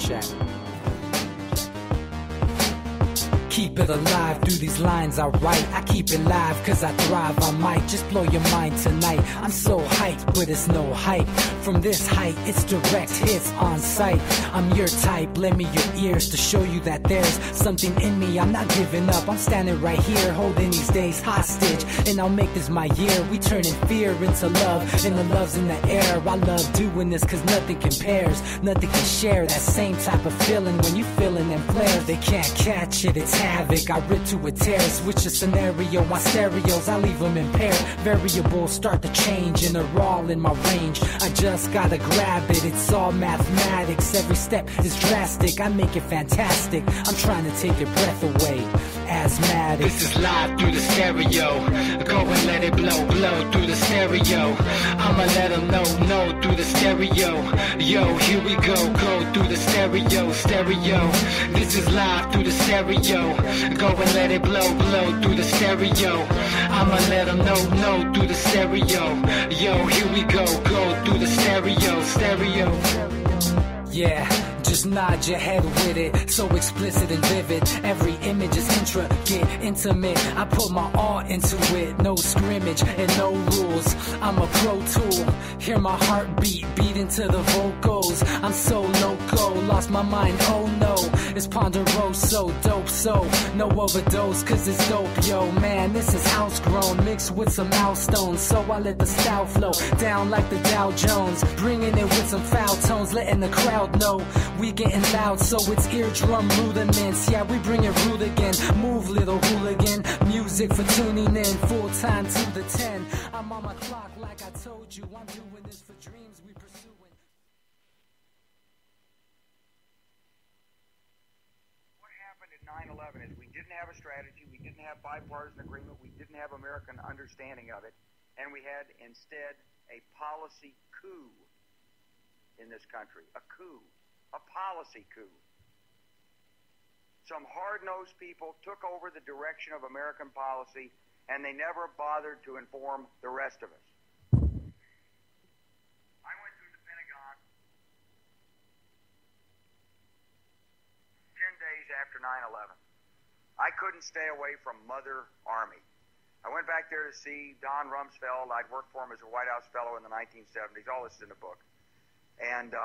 Check. Keep it alive through these lines I write. I keep it live cause I thrive. I might just blow your mind tonight. I'm so hyped, but it's no hype. From this height, it's direct hits on sight. I'm your type, lend me your ears to show you that there's something in me. I'm not giving up, I'm standing right here, holding these days hostage. And I'll make this my year. We turning fear into love, and the love's in the air. I love doing this cause nothing compares. Nothing can share that same type of feeling when you feeling them flares. They can't catch it, it's havoc. I rip to a tear, switch a scenario on stereos, I leave them impaired. Variables start to change and they're all in my range. I just gotta grab it, it's all mathematics. Every step is drastic, I make it fantastic. I'm trying to take your breath away. Asthmatic. This is live through the stereo. Go and let it blow, blow through the stereo. I'ma let them know through the stereo. Yo, here we go through the stereo, stereo. This is live through the stereo. Go and let it blow, blow through the stereo. I'ma let them know through the stereo. Yo, here we go through the stereo, stereo. Yeah, just nod your head with it, so explicit and vivid. Every image is intricate, intimate. I put my all into it, no scrimmage and no rules. I'm a pro tool, hear my heartbeat, beat into the vocals. I'm so loco, lost my mind, oh no. It's ponderoso, dope, so no overdose, cause it's dope, yo. Man, this is house grown, mixed with some milestones. So I let the style flow down like the Dow Jones, bringing it with some foul tones, letting the crowd know we getting loud, so it's eardrum rudiments. Yeah, we bring it rude again. Move, little hooligan. Music for tuning in, full time to the 10. I'm on my clock like I told you. I'm doing this for dreams we pursuing. What happened at 9/11 is we didn't have a strategy, we didn't have bipartisan agreement, we didn't have American understanding of it, and we had instead a policy coup in this country. A coup. A policy coup. Some hard-nosed people took over the direction of American policy, and they never bothered to inform the rest of us. I went through the Pentagon 10 days after 9/11. I couldn't stay away from Mother Army. I went back there to see Don Rumsfeld. I'd worked for him as a White House fellow in the 1970s. All this is in the book. And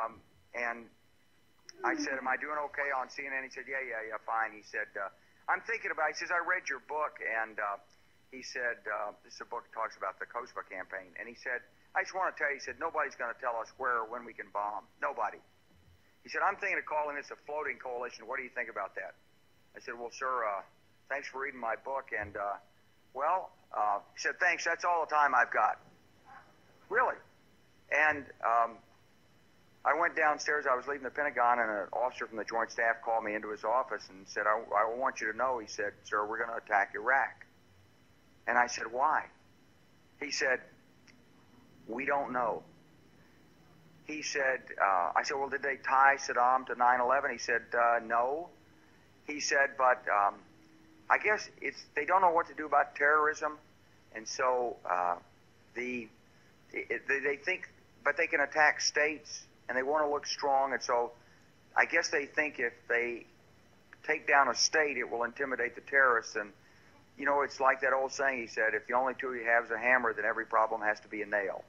I said, am I doing okay on CNN? He said, yeah, fine. He said, I'm thinking about it. He says, I read your book. And he said, this is a book that talks about the COSPA campaign. And he said, I just want to tell you, he said, nobody's going to tell us where or when we can bomb. Nobody. He said, I'm thinking of calling this a floating coalition. What do you think about that? I said, well, sir, thanks for reading my book. And, he said, thanks. That's all the time I've got. Really. And I went downstairs. I was leaving the Pentagon, and an officer from the Joint Staff called me into his office and said, I want you to know, he said, sir, we're going to attack Iraq. And I said, why? He said, we don't know. He said, I said, well, did they tie Saddam to 9/11? He said, no. He said, but I guess they don't know what to do about terrorism, and so they think, but they can attack states, and they want to look strong, and so I guess they think if they take down a state, it will intimidate the terrorists. And, you know, it's like that old saying, he said, if the only tool you have is a hammer, then every problem has to be a nail.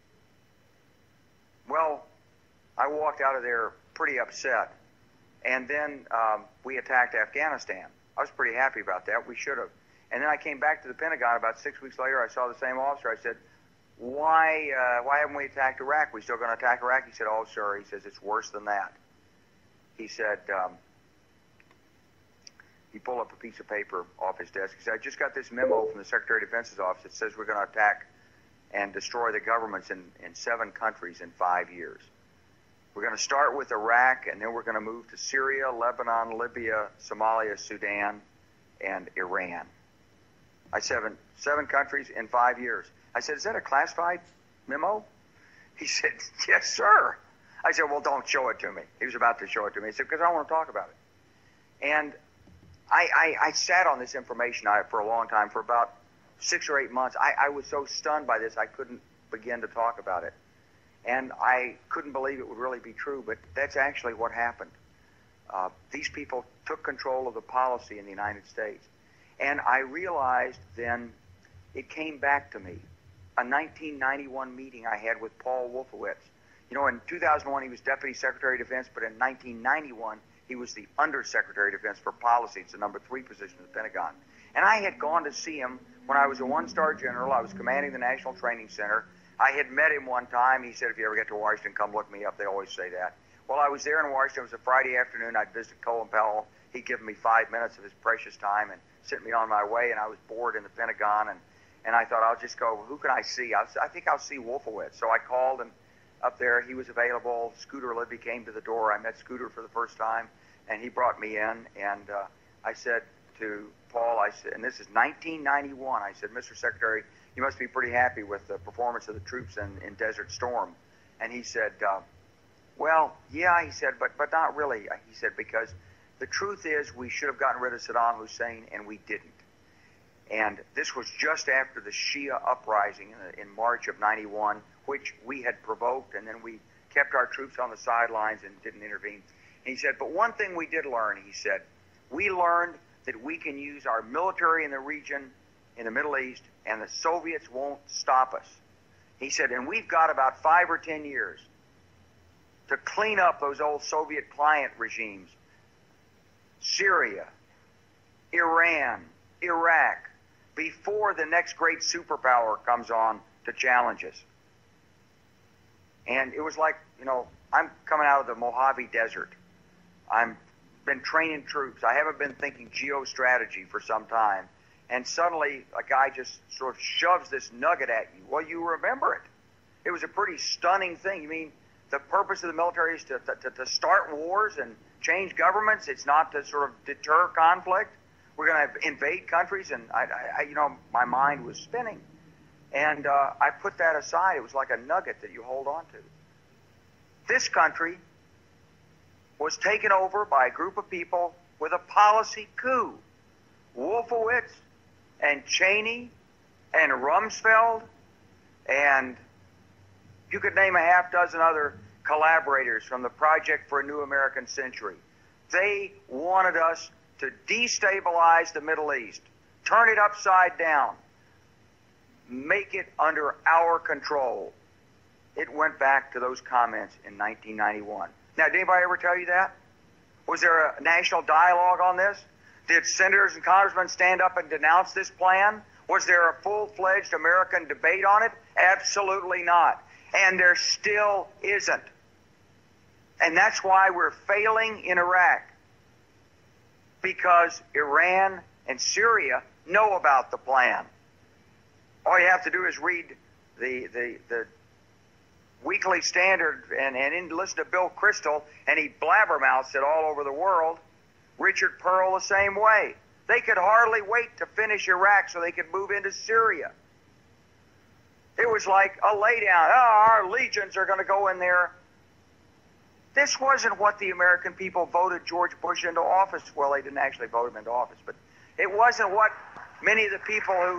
Well, I walked out of there pretty upset, and then we attacked Afghanistan. I was pretty happy about that. We should have. And then I came back to the Pentagon about 6 weeks later. I saw the same officer. I said, why haven't we attacked Iraq? We still going to attack Iraq? He said, oh, sir. He says, it's worse than that. He said, he pulled up a piece of paper off his desk. He said, I just got this memo from the Secretary of Defense's office that says we're going to attack and destroy the governments in 7 countries in 5 years. We're going to start with Iraq, and then we're going to move to Syria, Lebanon, Libya, Somalia, Sudan, and Iran. I said, 7 countries in 5 years. I said, is that a classified memo? He said, yes, sir. I said, well, don't show it to me. He was about to show it to me. He said, because I don't want to talk about it. And I sat on this information for a long time, for about 6 or 8 months. I was so stunned by this, I couldn't begin to talk about it. And I couldn't believe it would really be true, but that's actually what happened. These people took control of the policy in the United States. And I realized then, it came back to me, a 1991 meeting I had with Paul Wolfowitz. You know, in 2001 he was Deputy Secretary of Defense, but in 1991 he was the Undersecretary of Defense for Policy. It's the number 3 position at the Pentagon. And I had gone to see him when I was a 1-star general. I was commanding the National Training Center. I had met him one time. He said, if you ever get to Washington, come look me up. They always say that. Well, I was there in Washington. It was a Friday afternoon. I'd visited Colin Powell. He'd given me 5 minutes of his precious time and sent me on my way, and I was bored in the Pentagon, and I thought, I'll just go, who can I see? I think I'll see Wolfowitz. So I called, and up there, he was available. Scooter Libby came to the door. I met Scooter for the first time, and he brought me in, and I said to Paul, I said, and this is 1991, I said, Mr. Secretary, you must be pretty happy with the performance of the troops in Desert Storm. And he said, well, yeah, he said, but not really. He said, because the truth is we should have gotten rid of Saddam Hussein, and we didn't. And this was just after the Shia uprising in March of 91, which we had provoked, and then we kept our troops on the sidelines and didn't intervene. And he said, but one thing we did learn, he said, we learned that we can use our military in the region, in the Middle East, and the Soviets won't stop us. He said, and we've got about 5 or 10 years to clean up those old Soviet client regimes. Syria, Iran, Iraq, before the next great superpower comes on to challenge us. And it was like, you know, I'm coming out of the Mojave Desert. I've been training troops. I haven't been thinking geostrategy for some time. And suddenly a guy just sort of shoves this nugget at you. Well, you remember it. It was a pretty stunning thing. You mean the purpose of the military is to start wars and change governments? It's not to sort of deter conflict? We're going to invade countries? And I you know, my mind was spinning. And I put that aside. It was like a nugget that you hold on to. This country was taken over by a group of people with a policy coup. Wolfowitz and Cheney and Rumsfeld, and you could name a half dozen other collaborators from the Project for a New American Century. They wanted us to destabilize the Middle East, turn it upside down, make it under our control. It went back to those comments in 1991. Now, did anybody ever tell you that? Was there a national dialogue on this? Did senators and congressmen stand up and denounce this plan? Was there a full-fledged American debate on it? Absolutely not. And there still isn't. And that's why we're failing in Iraq. Because Iran and Syria know about the plan. All you have to do is read the Weekly Standard and listen to Bill Kristol, and he blabbermouths it all over the world. Richard Pearl the same way. They could hardly wait to finish Iraq so they could move into Syria. It was like a laydown. Oh, our legions are going to go in there. This wasn't what the American people voted George Bush into office. Well, they didn't actually vote him into office, but it wasn't what many of the people who...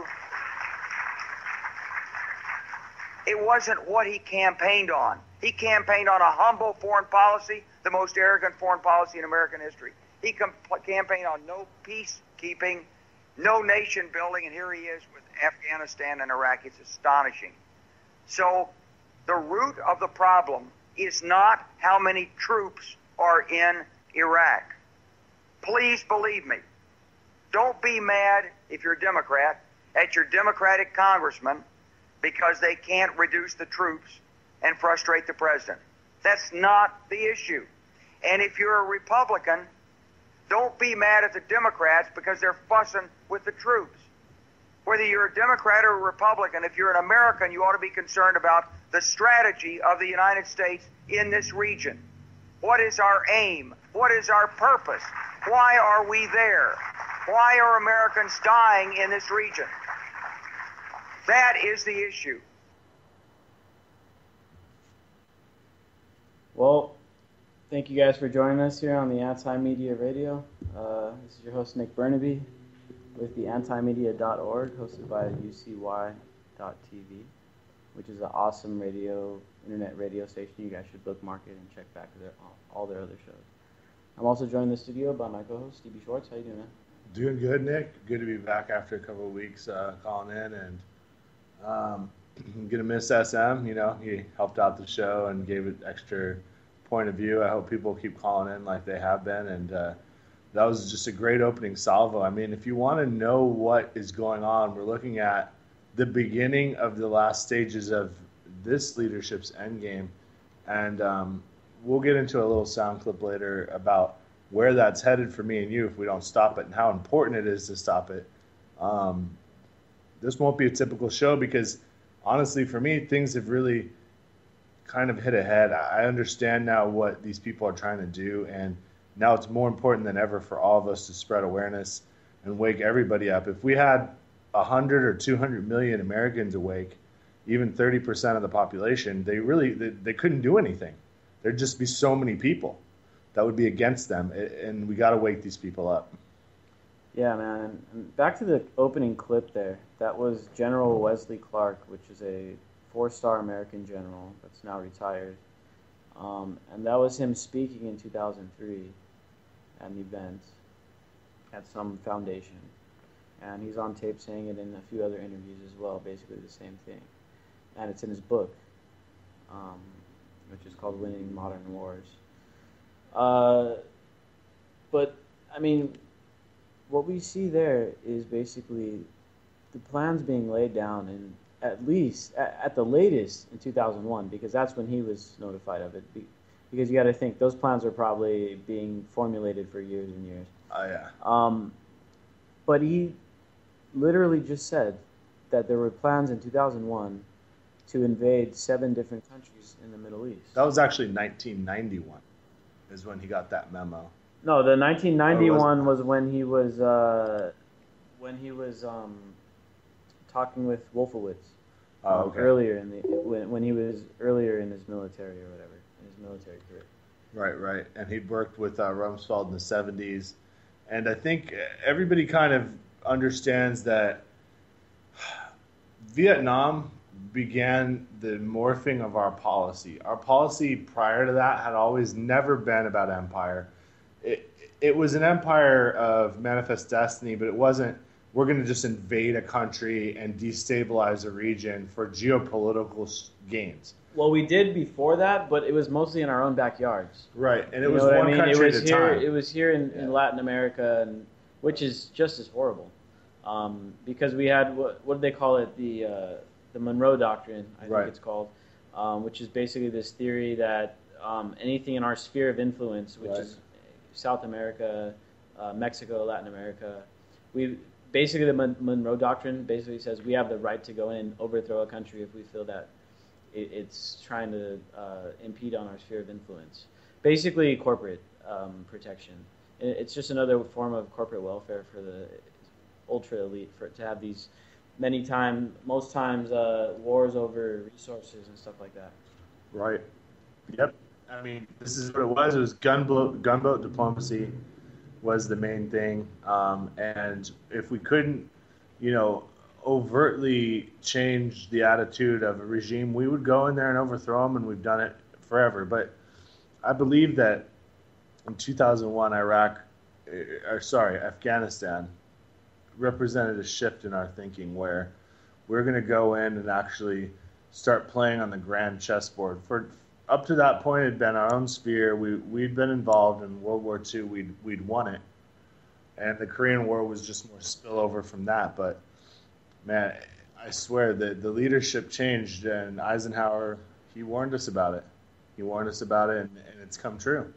It wasn't what he campaigned on. He campaigned on a humble foreign policy, the most arrogant foreign policy in American history. He campaigned on no peacekeeping, no nation building, and here he is with Afghanistan and Iraq. It's astonishing. So the root of the problem is not how many troops are in Iraq. Please believe me. Don't be mad, if you're a Democrat, at your Democratic congressman because they can't reduce the troops and frustrate the president. That's not the issue. And if you're a Republican, don't be mad at the Democrats because they're fussing with the troops. Whether you're a Democrat or a Republican, if you're an American, you ought to be concerned about the strategy of the United States in this region. What is our aim? What is our purpose? Why are we there? Why are Americans dying in this region? That is the issue. Well, thank you guys for joining us here on the Anti-Media Radio. This is your host, Nick Burnaby, with the antimedia.org, hosted by UCY.tv, which is an awesome internet radio station. You guys should bookmark it and check back all their other shows. I'm also joined in the studio by my co-host, Stevie Schwartz. How you doing, man? Doing good, Nick. Good to be back after a couple of weeks calling in, and gonna miss SM. You know, he helped out the show and gave it extra point of view. I hope people keep calling in like they have been, and that was just a great opening salvo. I mean, if you want to know what is going on, we're looking at the beginning of the last stages of this leadership's endgame, and we'll get into a little sound clip later about where that's headed for me and you if we don't stop it, and how important it is to stop it. This won't be a typical show because, honestly, for me, things have really kind of hit ahead. I understand now what these people are trying to do, and now it's more important than ever for all of us to spread awareness and wake everybody up. If we had 100 or 200 million Americans awake, even 30% of the population, they couldn't do anything. There'd just be so many people that would be against them, and we got to wake these people up. Yeah, man. And back to the opening clip there. That was General Wesley Clark, which is a 4-star American general that's now retired. And that was him speaking in 2003 at an event at some foundation. And he's on tape saying it in a few other interviews as well, basically the same thing. And it's in his book, which is called Winning Modern Wars. But, I mean, what we see there is basically the plans being laid down in at the latest in 2001, because that's when he was notified of it. Because you got to think, those plans are probably being formulated for years and years. Oh, yeah. But he literally just said that there were plans in 2001 to invade 7 different countries in the Middle East. That was actually 1991 is when he got that memo. No, the 1991 was when he was talking with Wolfowitz. Okay. Earlier when he was earlier in his military or whatever, in his military career. Right. And he worked with Rumsfeld in the 70s. And I think everybody kind of understands that Vietnam began the morphing of our policy. Our policy prior to that had always never been about empire. It was an empire of manifest destiny, but it wasn't, we're going to just invade a country and destabilize a region for geopolitical gains. Well, we did before that, but it was mostly in our own backyards. Right, and it was one country at a time. It was here in Latin America, which is just as horrible. Because we had, what did they call it, the Monroe Doctrine, I think it's called, which is basically this theory that anything in our sphere of influence, which is South America, Mexico, Latin America, basically the Monroe Doctrine basically says we have the right to go in and overthrow a country if we feel that it's trying to impede on our sphere of influence. Basically corporate protection. It's just another form of corporate welfare for the ultra elite, to have these most times wars over resources and stuff like that. Right. Yep. I mean, this is what it was. It was gunboat diplomacy was the main thing. And if we couldn't, overtly change the attitude of a regime, we would go in there and overthrow them, and we've done it forever. But I believe that in 2001, Afghanistan represented a shift in our thinking where we're going to go in and actually start playing on the grand chessboard. For up to that point, it had been our own sphere. We'd been involved in World War II. We'd won it. And the Korean War was just more spillover from that. But, man, I swear that the leadership changed, and Eisenhower, he warned us about it. And it's come true.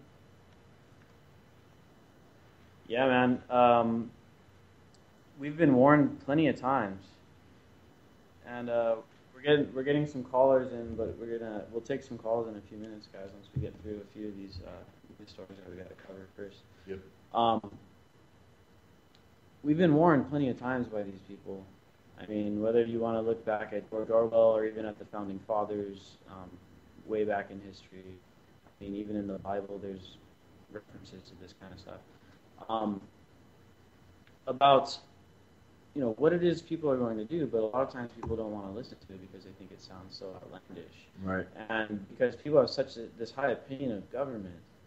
Yeah, man. We've been warned plenty of times. And we're getting some callers in, but we'll take some calls in a few minutes, guys, once we get through a few of these stories that we got to cover first. Yep. We've been warned plenty of times by these people. I mean, whether you want to look back at George Orwell or even at the Founding Fathers, way back in history. I mean, even in the Bible, there's references to this kind of stuff. About what it is people are going to do, but a lot of times people don't want to listen to it because they think it sounds so outlandish. Right. And because people have this high opinion of government,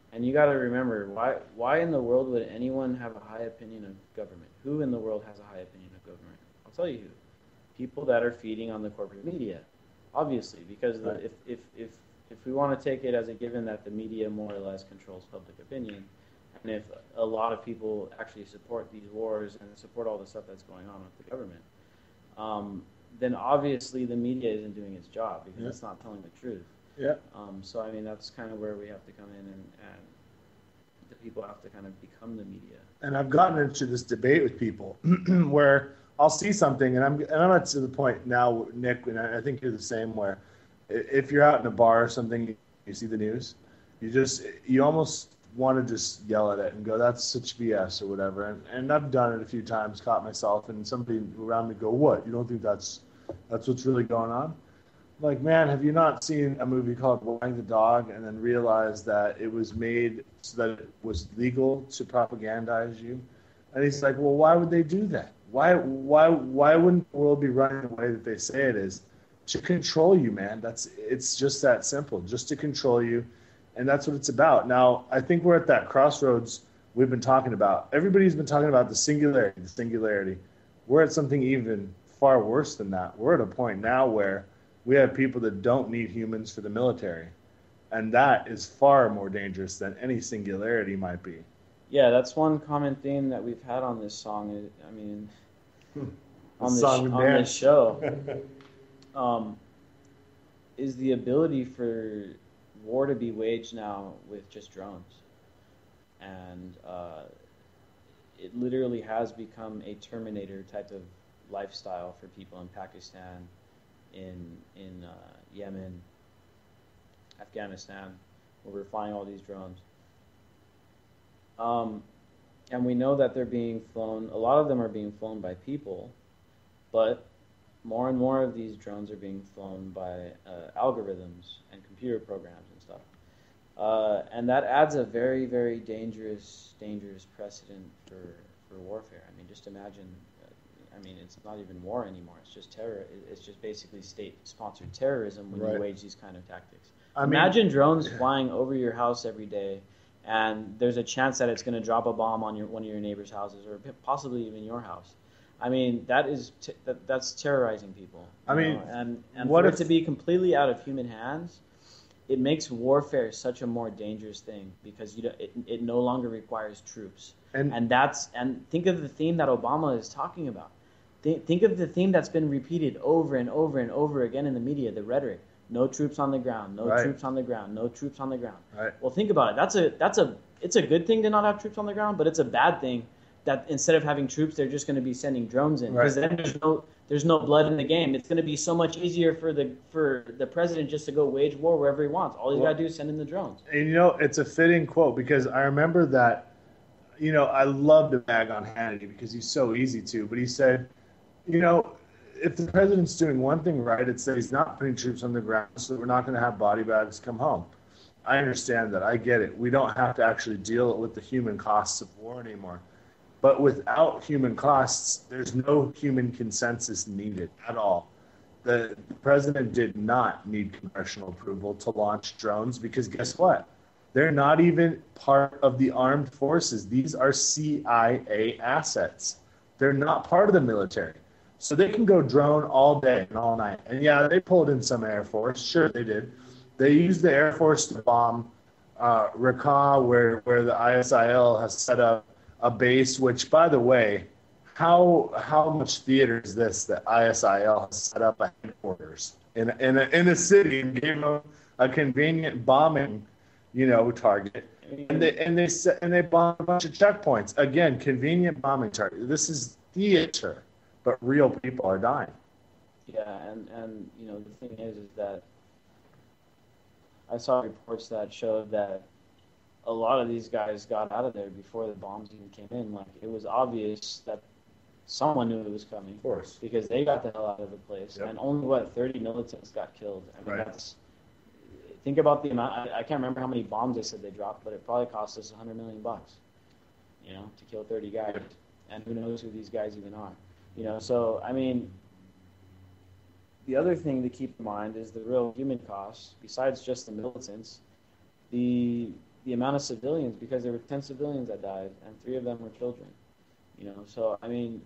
And you got to remember, why in the world would anyone have a high opinion of government? Who in the world has a high opinion of government? I'll tell you who. People that are feeding on the corporate media, obviously, because Right. if we want to take it as a given that the media more or less controls public opinion, and if a lot of people actually support these wars and support all the stuff that's going on with the government, then obviously the media isn't doing its job because Yeah. it's not telling the truth. Yeah. So I mean that's kind of where we have to come in, and the people have to kind of become the media. And I've gotten into this debate with people where I'll see something, and I'm not to the point now, Nick, and I think you're the same, where if you're out in a bar or something, you see the news, you almost want to just yell at it and go, that's such BS or whatever. And I've done it a few times, caught myself, and somebody around me go, what? You don't think that's what's really going on? Like, man, have you not seen a movie called Wagging the Dog and then realized that it was made so that it was legal to propagandize you? And he's like, well, why would they do that? Why wouldn't the world be running the way that they say it is? To control you, man. It's just that simple, just to control you. And that's what it's about. Now, I think we're at that crossroads we've been talking about. Everybody's been talking about the singularity. We're at something even far worse than that. We're at a point now where we have people that don't need humans for the military. And that is far more dangerous than any singularity might be. Yeah, that's one common theme that we've had on this song. I mean, on this show, is the ability for war to be waged now with just drones, and it literally has become a Terminator type of lifestyle for people in Pakistan, in Yemen, Afghanistan, where we're flying all these drones. And we know that they're being flown, a lot of them are being flown by people, but more and more of these drones are being flown by algorithms and computer programs and stuff. And that adds a very, very dangerous precedent for warfare. I mean, just imagine, it's not even war anymore. It's just terror. It's just basically state-sponsored terrorism when you wage these kind of tactics. Imagine drones flying over your house every day, and there's a chance that it's going to drop a bomb on one of your neighbor's houses, or possibly even your house. I mean, that's terrorizing people. And for it to be completely out of human hands, it makes warfare such a more dangerous thing, because it no longer requires troops. And think of the theme that Obama is talking about. Think of the theme that's been repeated over and over and over again in the media, the rhetoric. No troops on the ground. No troops on the ground. No troops on the ground. Right. Well, think about it. It's a good thing to not have troops on the ground, but it's a bad thing that instead of having troops, they're just going to be sending drones in, because then there's no blood in the game. It's going to be so much easier for the president just to go wage war wherever he wants. All he's got to do is send in the drones. And it's a fitting quote, because I remember that. I love to bag on Hannity because he's so easy to, but he said, if the president's doing one thing right, it's that he's not putting troops on the ground, so we're not going to have body bags come home. I understand that. I get it. We don't have to actually deal with the human costs of war anymore. But without human costs, there's no human consensus needed at all. The president did not need congressional approval to launch drones, because guess what? They're not even part of the armed forces. These are CIA assets. They're not part of the military. So they can go drone all day and all night. And yeah, they pulled in some Air Force. Sure, they did. They used the Air Force to bomb Raqqa, where the ISIL has set up a base, which, by the way, how much theater is this that ISIL has set up a headquarters in a city and gave them a convenient bombing, target. And they bombed a bunch of checkpoints. Again, convenient bombing target. This is theater. But real people are dying. Yeah, and the thing is that I saw reports that showed that a lot of these guys got out of there before the bombs even came in. Like, it was obvious that someone knew it was coming. Of course. Because they got the hell out of the place. Yep. And only, 30 militants got killed. Think about the amount. I can't remember how many bombs they said they dropped, but it probably cost us $100 million, to kill 30 guys. Yep. And who knows who these guys even are. So, the other thing to keep in mind is the real human costs, besides just the militants, the the amount of civilians, because there were 10 civilians that died, and 3 of them were children. You know, so I mean,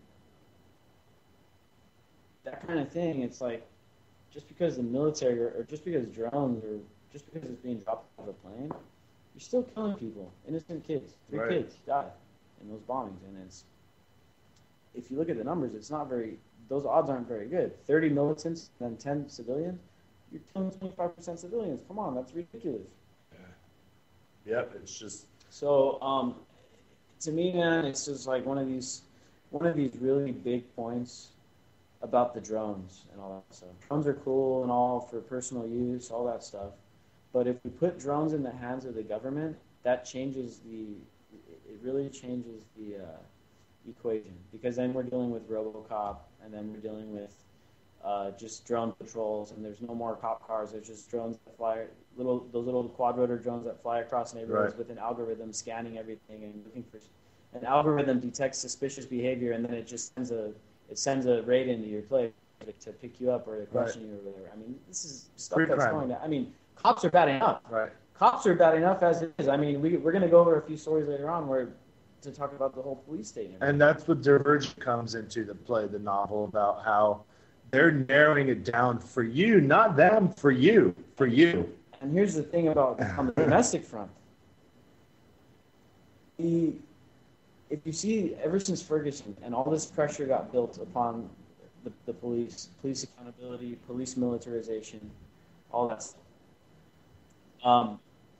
that kind of thing. It's like, just because the military, or just because drones, or just because it's being dropped out of a plane, you're still killing people, innocent kids. 3 kids died in those bombings, and it's, if you look at the numbers, it's not very. Those odds aren't very good. 30 militants, then 10 civilians. You're killing 25% civilians. Come on, that's ridiculous. Yeah. Yep, it's just. So, to me, man, it's just like one of these really big points about the drones and all that stuff. Drones are cool and all for personal use, all that stuff. But if we put drones in the hands of the government, that changes it really changes the equation, because then we're dealing with RoboCop, and then we're dealing with just drone patrols, and there's no more cop cars. There's just drones that fly, those little quadrotor drones that fly across neighborhoods with an algorithm scanning everything and looking for. An algorithm detects suspicious behavior, and then it just sends a raid into your place to pick you up or to question you or whatever. I mean, this is stuff that's going to. I mean, cops are bad enough. Right. Cops are bad enough as it is. I mean, we're going to go over a few stories later on to talk about the whole police state. And that's what Divergent comes into the play, the novel, about how they're narrowing it down for you, not them, for you. And here's the thing about on the domestic front. If you see, ever since Ferguson and all this pressure got built upon the police accountability, police militarization, all that stuff.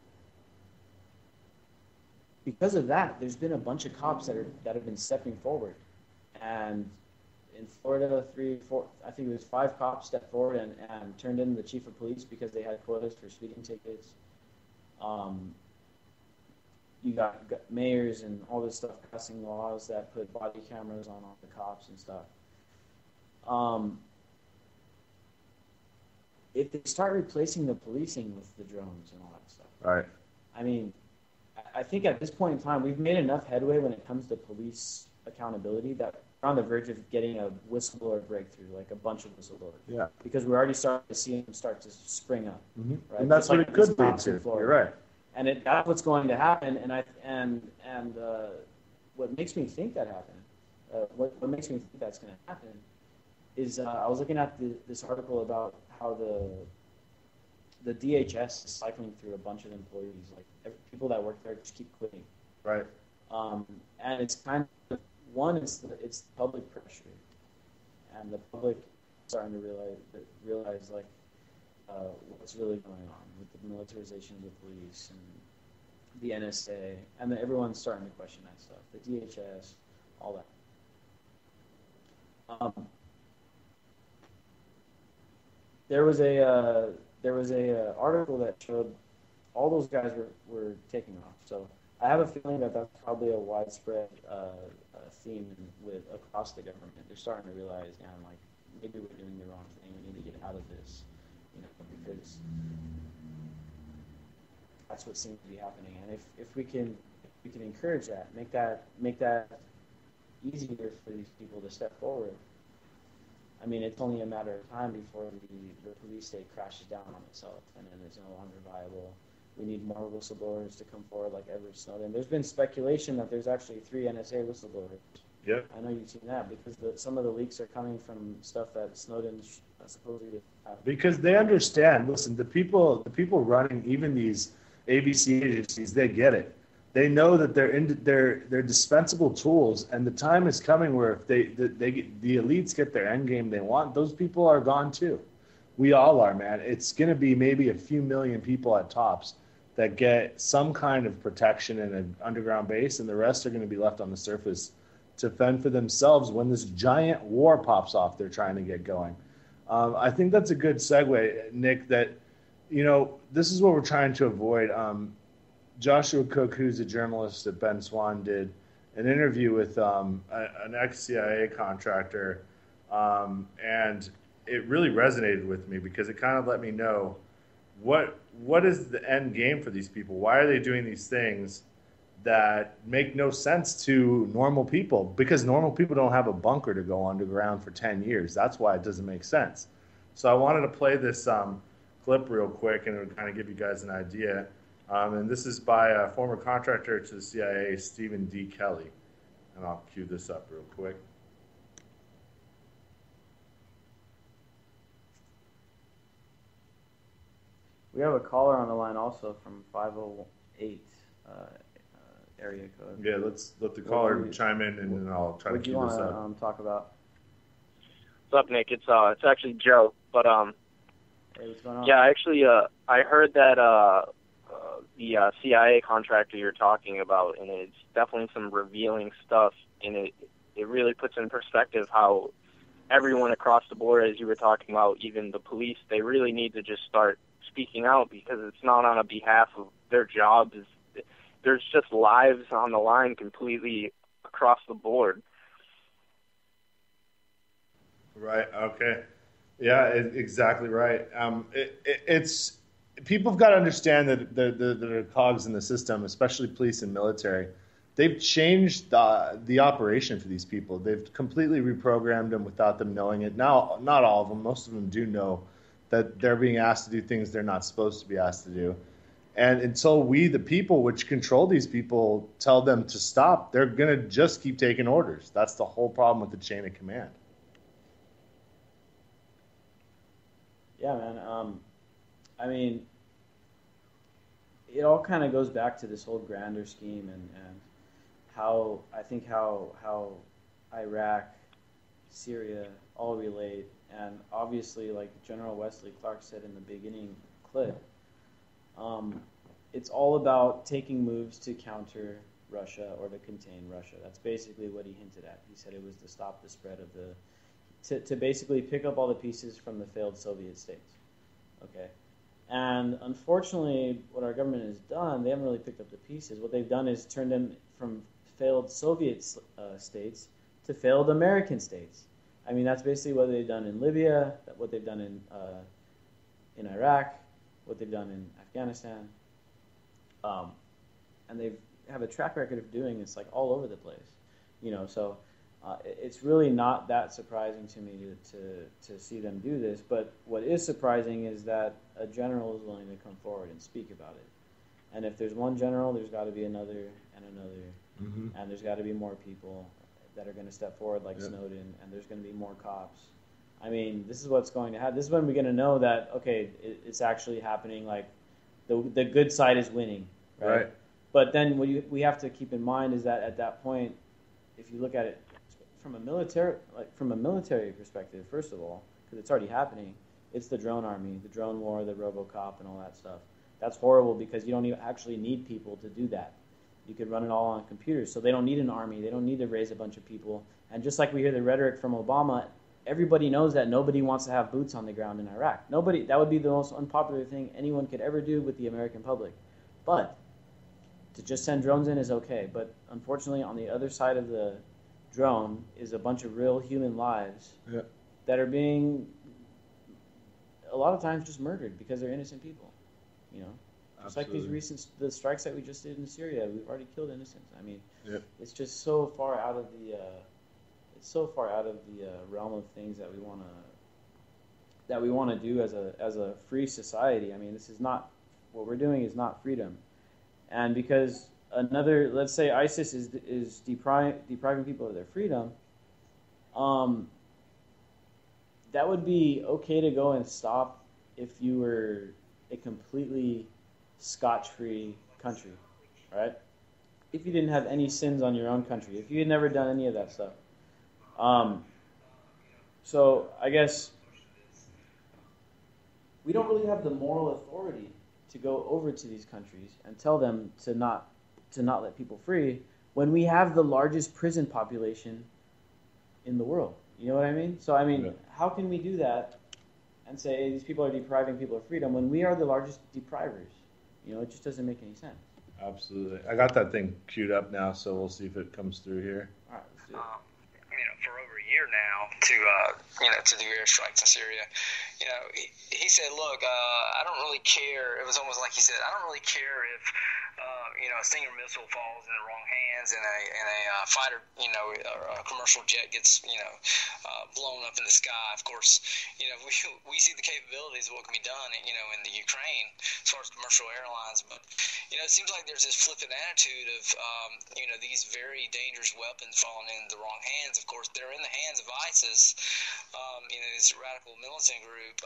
Because of that, there's been a bunch of cops that have been stepping forward, and in Florida, I think it was 5 cops stepped forward and turned in the chief of police because they had quotas for speeding tickets. You got mayors and all this stuff passing laws that put body cameras on all the cops and stuff. If they start replacing the policing with the drones and all that stuff, right? I mean, I think at this point in time, we've made enough headway when it comes to police accountability that we're on the verge of getting a whistleblower breakthrough, like a bunch of whistleblowers. Yeah. Because we're already starting to see them start to spring up. Mm-hmm. Right? And that's just what it could lead to. You're right. And that's what's going to happen. And what makes me think that what makes me think that's going to happen is I was looking at this article about how the DHS is cycling through a bunch of employees. Like people that work there just keep quitting. Right. And it's kind of it's the public pressure, and the public starting to realize like what's really going on with the militarization of the police and the NSA, and everyone's starting to question that stuff. The DHS, all that. There was a article that showed all those guys were taking off. So I have a feeling that that's probably a widespread theme with across the government. They're starting to realize, like maybe we're doing the wrong thing. We need to get out of this, because that's what seems to be happening. And if we can encourage that, make that easier for these people to step forward. I mean, it's only a matter of time before the police state crashes down on itself, and then it's no longer viable. We need more whistleblowers to come forward, like Edward Snowden. There's been speculation that there's actually 3 NSA whistleblowers. Yeah. I know you've seen that, because some of the leaks are coming from stuff that Snowden supposedly have. Because they understand. Listen, the people running even these ABC agencies, they get it. They know that they're dispensable tools, and the time is coming where if the elites get their end game they want, those people are gone too. We all are, man. It's going to be maybe a few million people at tops that get some kind of protection in an underground base, and the rest are going to be left on the surface to fend for themselves when this giant war pops off they're trying to get going. I think that's a good segue, Nick, that, this is what we're trying to avoid. Joshua Cook, who's a journalist at Ben Swan, did an interview with an ex-CIA contractor, and it really resonated with me because it kind of let me know what is the end game for these people? Why are they doing these things that make no sense to normal people? Because normal people don't have a bunker to go underground for 10 years. That's why it doesn't make sense. So I wanted to play this clip real quick, and it would kind of give you guys an idea. And this is by a former contractor to the CIA, Stephen D. Kelly. And I'll cue this up real quick. We have a caller on the line also from 508 area code. Yeah, let's let the caller chime in, and then I'll try to cue this up. What do you want to talk about? What's up, Nick? It's actually Joe. But hey, what's going on? Yeah, actually, I heard that the CIA contractor you're talking about, and it's definitely some revealing stuff, and it really puts in perspective how everyone across the board, as you were talking about, even the police, they really need to just start speaking out, because it's not on a behalf of their jobs. There's just lives on the line completely across the board. Right. Okay. Yeah. Exactly right. It's people have got to understand that there are cogs in the system, especially police and military. They've changed the operation for these people. They've completely reprogrammed them without them knowing it. Now, not all of them. Most of them do know that they're being asked to do things they're not supposed to be asked to do. And until we, the people which control these people, tell them to stop, they're going to just keep taking orders. That's the whole problem with the chain of command. Yeah, man. I mean, it all kind of goes back to this whole grander scheme and how Iraq, Syria all relate. And obviously, like General Wesley Clark said in the beginning clip, it's all about taking moves to counter Russia or to contain Russia. That's basically what he hinted at. He said it was to stop the spread of to basically pick up all the pieces from the failed Soviet states. Okay. And unfortunately, what our government has done, they haven't really picked up the pieces. What they've done is turned them from failed Soviet states to failed American states. I mean, that's basically what they've done in Libya, what they've done in Iraq, what they've done in Afghanistan. And they have a track record of doing this like all over the place. You know, so it's really not that surprising to me to see them do this. But what is surprising is that a general is willing to come forward and speak about it. And if there's one general, there's got to be another and another. And there's got to be more people that are going to step forward like Snowden, and there's going to be more cops. I mean, this is what's going to happen. This is when we're going to know that, okay, it's actually happening, like the good side is winning, right? But then what we have to keep in mind is that at that point, if you look at it from a military perspective, first of all, because it's already happening, it's the drone army, the drone war, the RoboCop, and all that stuff. That's horrible because you don't even actually need people to do that. You could run it all on computers, so they don't need an army. They don't need to raise a bunch of people. And just like we hear the rhetoric from Obama, everybody knows that nobody wants to have boots on the ground in Iraq. Nobody. That would be the most unpopular thing anyone could ever do with the American public. But to just send drones in is okay. But unfortunately, on the other side of the drone is a bunch of real human lives that are being, a lot of times, just murdered because they're innocent people. You know. Just like the strikes that we just did in Syria, we've already killed innocents. I mean, it's just so far out of the realm of things that we want to do as a free society. I mean, this is not what we're doing is not freedom, and because let's say ISIS is depriving people of their freedom, that would be okay to go and stop if you were a completely scotch-free country, right? If you didn't have any sins on your own country, if you had never done any of that stuff. So I guess we don't really have the moral authority to go over to these countries and tell them to not let people free when we have the largest prison population in the world. You know what I mean? So I mean, how can we do that and say, hey, these people are depriving people of freedom when we are the largest deprivers? You know, it just doesn't make any sense. Absolutely. I got that thing queued up now, so we'll see if it comes through here. All right, let's do it. For over a year now to do airstrikes in Syria. You know, he said, look, I don't really care. It was almost like he said, I don't really care if, a Stinger missile falls in the wrong hands, and a fighter, or a commercial jet gets, blown up in the sky. Of course, we see the capabilities of what can be done, in the Ukraine as far as commercial airlines. But, it seems like there's this flippant attitude of, these very dangerous weapons falling in the wrong hands. Of course, they're in the hands of ISIS, this radical militant group.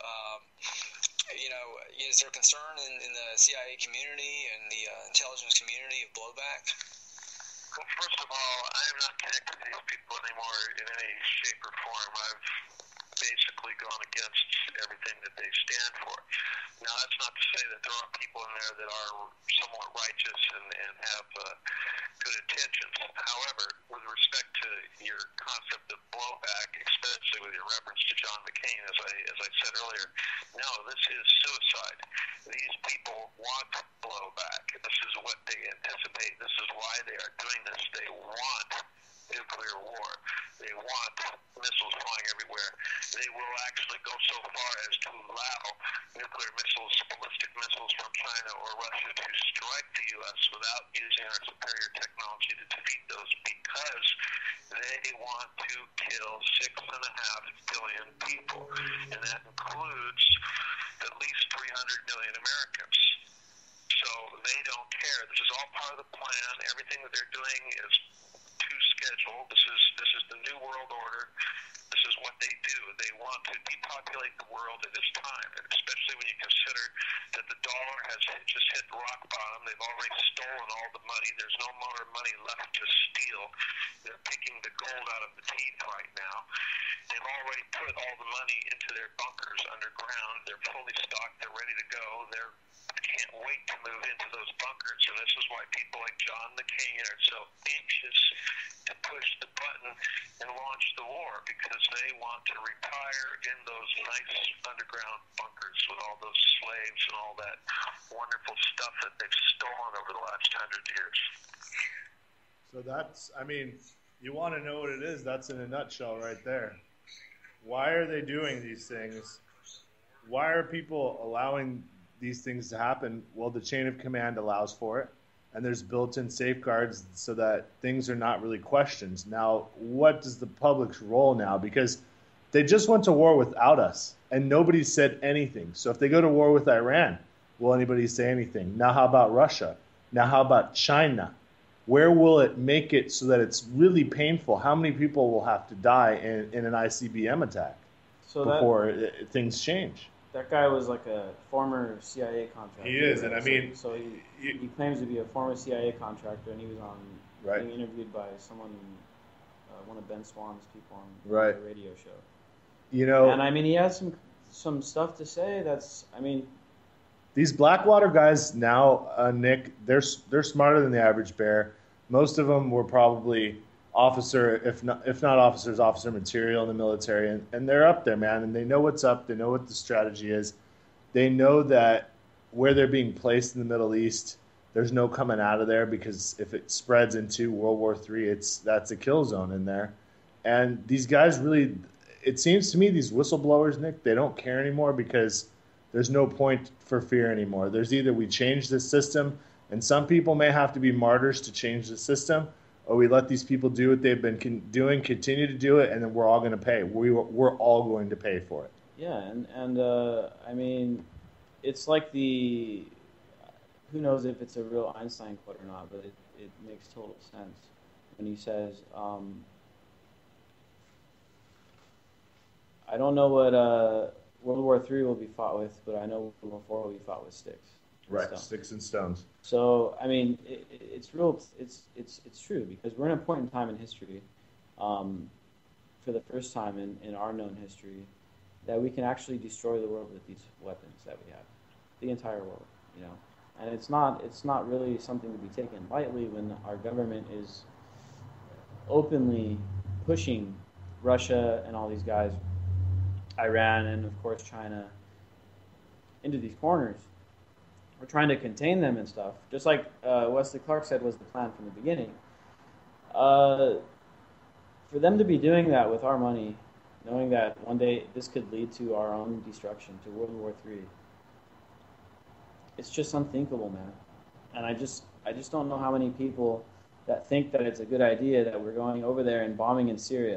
Is there concern in the CIA community and the intelligence community of blowback? Well, first of all, I am not connected to these people anymore in any shape or form. I've basically gone against everything that they stand for. Now, that's not to say that there aren't people in there that are somewhat righteous and have good intentions. However, with respect to your concept of blowback, especially with your reference to John McCain, as I said earlier, no, this is suicide. These people want blowback. This is what they anticipate. This is why they are doing this. They want nuclear war. They want missiles flying everywhere. They will actually go so far as to allow nuclear missiles, ballistic missiles from China or Russia to strike the U.S. without using our superior technology to defeat those, because they want to kill 6.5 billion people, and that includes at least 300 million Americans. So they don't care. This is all part of the plan. Everything that they're doing is to schedule. This is the New World Order. This is what they do. They want to depopulate the world at this time, and especially when you consider that the dollar has just hit rock bottom. They've already stolen all the money. There's no more money left to steal. They're picking the gold out of the teeth right now. They've already put all the money into their bunkers underground. They're fully stocked. They're ready to go. Can't wait to move into those bunkers, and this is why people like John McCain are so anxious to push the button and launch the war, because they want to retire in those nice underground bunkers with all those slaves and all that wonderful stuff that they've stolen over the last 100 years. So you want to know what it is, that's in a nutshell right there. Why are they doing these things? Why are people allowing these things to happen? Well, the chain of command allows for it, and there's built-in safeguards so that things are not really questioned. Now, what is the public's role now? Because they just went to war without us, and nobody said anything. So if they go to war with Iran, will anybody say anything? Now how about Russia? Now how about China? Where will it make it so that it's really painful? How many people will have to die in an ICBM attack before things change? That guy was like a former CIA contractor. He is, and so he claims to be a former CIA contractor, and he was being interviewed by someone, one of Ben Swann's people on the radio show. And he has some stuff to say. These Blackwater guys now, Nick, they're smarter than the average bear. Most of them were probably officer, if not officers, officer material in the military, and they're up there, man, and they know what's up. They know what the strategy is. They know that where they're being placed in the Middle East, there's no coming out of there, because if it spreads into World War III, that's a kill zone in there. And these guys really, it seems to me, these whistleblowers, Nick, they don't care anymore, because there's no point for fear anymore. There's either we change the system, and some people may have to be martyrs to change the system, or we let these people do what they've been doing, continue to do it, and then we're all going to pay. We're all going to pay for it. Yeah, and it's like who knows if it's a real Einstein quote or not, but it makes total sense when he says, I don't know what World War III will be fought with, but I know World War IV will be fought with sticks. Right, sticks and stones. So, it's real. It's true, because we're in a point in time in history, for the first time in our known history, that we can actually destroy the world with these weapons that we have, the entire world. And it's not really something to be taken lightly when our government is openly pushing Russia and all these guys, Iran and of course China, into these corners. We're trying to contain them and stuff, just like Wesley Clark said was the plan from the beginning. For them to be doing that with our money, knowing that one day this could lead to our own destruction, to World War III, it's just unthinkable, man. And I just don't know how many people that think that it's a good idea that we're going over there and bombing in Syria.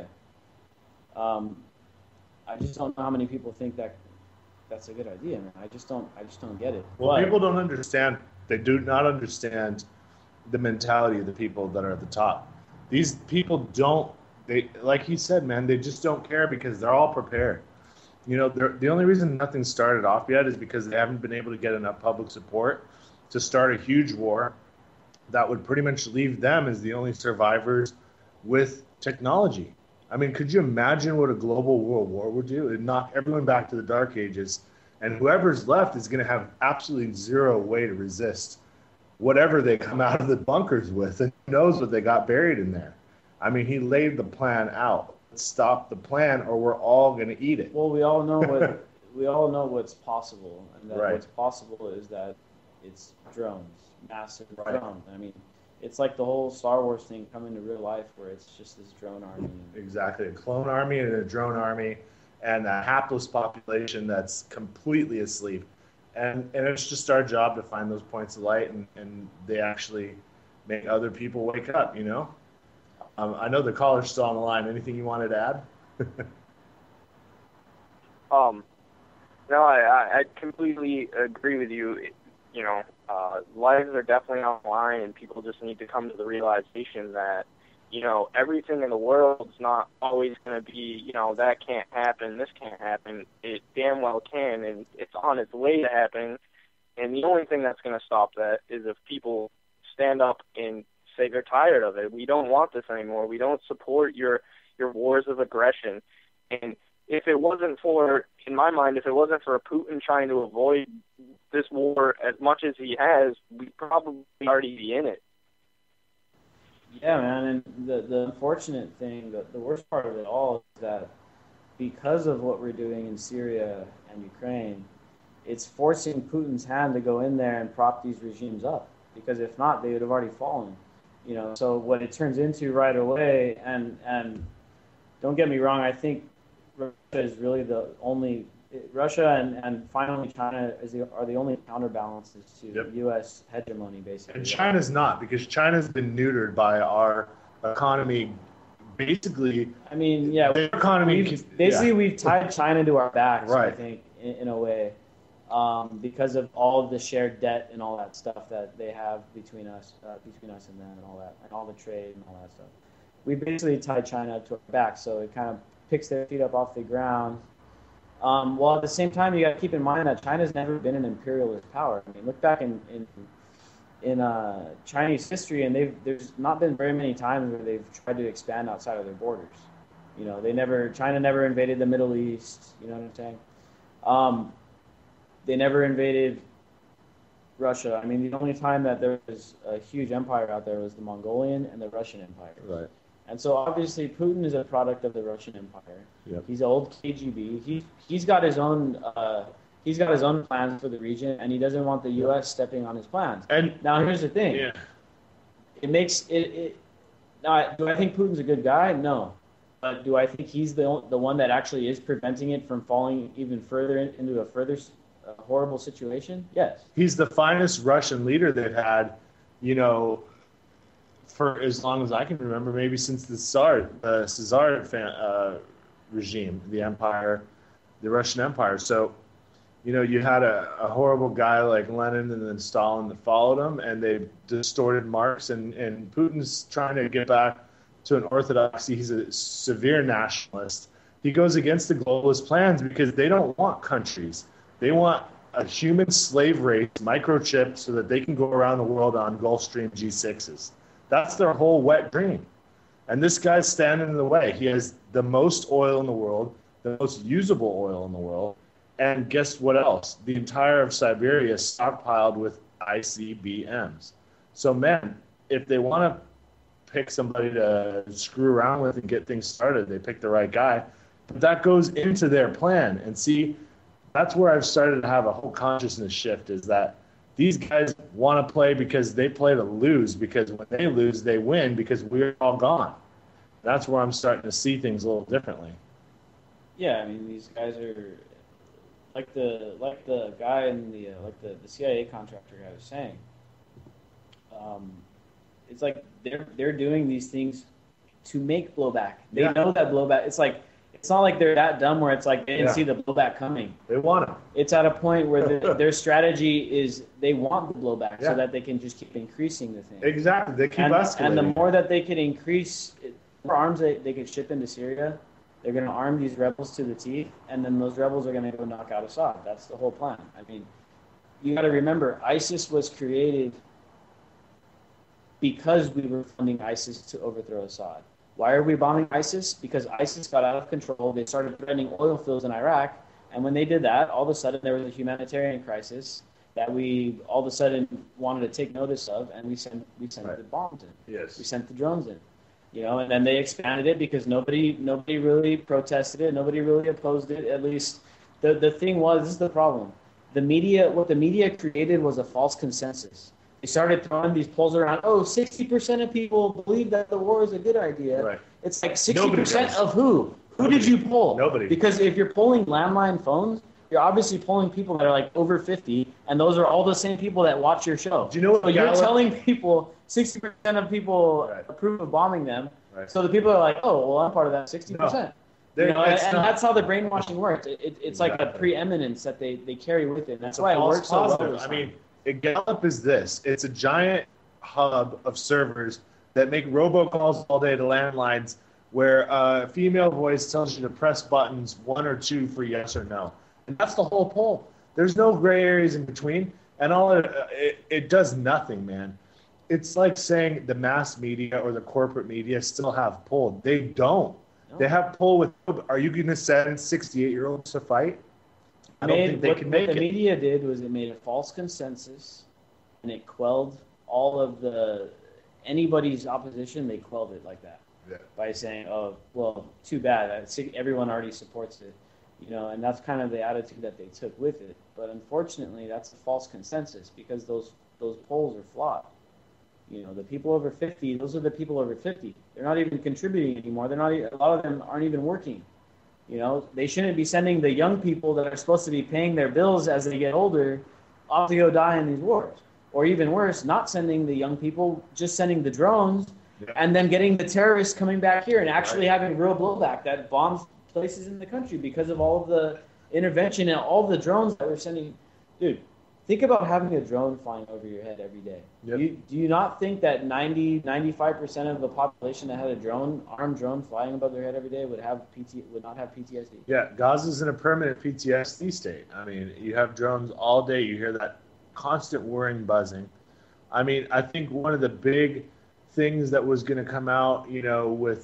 I just don't know how many people think that that's a good idea, man. I just don't get it. Well, people don't understand. They do not understand the mentality of the people that are at the top. These people don't. They, like you said, man, they just don't care because they're all prepared. You know, the only reason nothing started off yet is because they haven't been able to get enough public support to start a huge war that would pretty much leave them as the only survivors with technology. I mean, could you imagine what a global world war would do? It'd knock everyone back to the Dark Ages, and whoever's left is going to have absolutely zero way to resist whatever they come out of the bunkers with, and who knows what they got buried in there. I mean, he laid the plan out. Stop the plan, or we're all going to eat it. Well, we all know what's possible, and that what's possible is that it's drones, massive drones. I mean, it's like the whole Star Wars thing coming to real life, where it's just this drone army. Exactly, a clone army and a drone army, and a hapless population that's completely asleep. And it's just our job to find those points of light, and they actually make other people wake up, you know? I know the caller's still on the line. Anything you wanted to add? No, I completely agree with you. You know, lives are definitely on the line, and people just need to come to the realization that, you know, everything in the world's not always going to be, you know, that can't happen, this can't happen. It damn well can, and it's on its way to happening. And the only thing that's going to stop that is if people stand up and say they're tired of it. We don't want this anymore. We don't support your wars of aggression. And if it wasn't for, in my mind, if it wasn't for Putin trying to avoid this war as much as he has, we'd probably already be in it. Yeah, man, and the unfortunate thing, the worst part of it all is that because of what we're doing in Syria and Ukraine, it's forcing Putin's hand to go in there and prop these regimes up. Because if not, they would have already fallen. You know, so what it turns into right away, and don't get me wrong, I think Russia is really the only, Russia and finally China are the only counterbalances to U.S. hegemony, basically. And China's not, because China's been neutered by our economy. Basically, I mean, yeah, the economy. We've tied China to our backs, right. I think, in a way. Because of all of the shared debt and all that stuff that they have between us and them and all that, and all the trade and all that stuff. We basically tied China to our back, so it kind of picks their feet up off the ground. While at the same time, you got to keep in mind that China's never been an imperialist power. I mean, look back in Chinese history, and there's not been very many times where they've tried to expand outside of their borders. You know, China never invaded the Middle East. You know what I'm saying? They never invaded Russia. I mean, the only time that there was a huge empire out there was the Mongolian and the Russian Empire. Right. And so obviously Putin is a product of the Russian Empire. Yep. He's old KGB. He's got his own plans for the region, and he doesn't want the U.S. stepping on his plans. And now here's the thing. Yeah. It makes it. Now, do I think Putin's a good guy? No. But do I think he's the one that actually is preventing it from falling even further into a horrible situation? Yes. He's the finest Russian leader they've had, you know, for as long as I can remember, maybe since the Tsar regime, the empire, the Russian Empire. So, you know, you had a horrible guy like Lenin and then Stalin that followed him, and they distorted Marx, and Putin's trying to get back to an orthodoxy. He's a severe nationalist. He goes against the globalist plans because they don't want countries. They want a human slave race microchipped so that they can go around the world on Gulfstream G6s. That's their whole wet dream. And this guy's standing in the way. He has the most oil in the world, the most usable oil in the world. And guess what else? The entire of Siberia is stockpiled with ICBMs. So, man, if they want to pick somebody to screw around with and get things started, they pick the right guy. But that goes into their plan. And see, that's where I've started to have a whole consciousness shift, is that these guys want to play because they play to lose, because when they lose, they win because we're all gone. That's where I'm starting to see things a little differently. Yeah, I mean, these guys are like the guy in the CIA contractor guy was saying. it's like they're doing these things to make blowback. They Yeah. know that blowback. It's like it's not like they're that dumb where it's like they didn't Yeah. see the blowback coming. They want it. It's at a point where their strategy is they want the blowback Yeah. so that they can just keep increasing the thing. Exactly. They keep And escalating. the more that they can increase, the more arms they can ship into Syria, they're going to arm these rebels to the teeth, and then those rebels are going to go knock out Assad. That's the whole plan. I mean, you got to remember, ISIS was created because we were funding ISIS to overthrow Assad. Why are we bombing ISIS? Because ISIS got out of control. They started threatening oil fields in Iraq, and when they did that, all of a sudden there was a humanitarian crisis that we all of a sudden wanted to take notice of, and we sent Right. the bombs in. Yes. We sent the drones in. And then they expanded it because nobody really protested it. Nobody really opposed it. At least the thing was, this is the problem. What the media created was a false consensus. They started throwing these polls around. 60% of people believe that the war is a good idea. Right. It's like Nobody 60% does. of who? Who Nobody. did you poll? Nobody. Because if you're polling landline phones, you're obviously polling people that are like over 50, and those are all the same people that watch your show. Do you know what So you're Gallup- telling people 60% of people Right. approve of bombing them. Right. So the people are like, oh, well, I'm part of that 60%. They're- And it's not- that's how the brainwashing works. It's like a Exactly. preeminence that they carry with it. That's It's a why it false works so well. positive. this I time. mean, Gallup is this. It's a giant hub of servers that make robocalls all day to landlines where a female voice tells you to press buttons 1 or 2 for yes or no. And that's the whole poll. There's no gray areas in between. And it does nothing, man. It's like saying the mass media or the corporate media still have pull. They don't. No. They have pull with, are you going to send 68-year-olds to fight? I don't think they can make what the it. media did was it made a false consensus, and it quelled all of anybody's opposition. They quelled it like that by saying, "Oh, well, too bad. Everyone already supports it," and that's kind of the attitude that they took with it. But unfortunately, that's a false consensus because those polls are flawed. The people over 50, those are the people over 50. They're not even contributing anymore. They're not. A lot of them aren't even working. They shouldn't be sending the young people that are supposed to be paying their bills as they get older off to go die in these wars. Or even worse, not sending the young people, just sending the drones, and then getting the terrorists coming back here and actually having real blowback that bombs places in the country because of all of the intervention and all the drones that we're sending. Dude, think about having a drone flying over your head every day. Yep. Do you not think that 95% of the population that had a armed drone flying above their head every day would not have PTSD? Yeah, Gaza's in a permanent PTSD state. I mean, you have drones all day. You hear that constant whirring, buzzing. I mean, I think one of the big things that was going to come out, with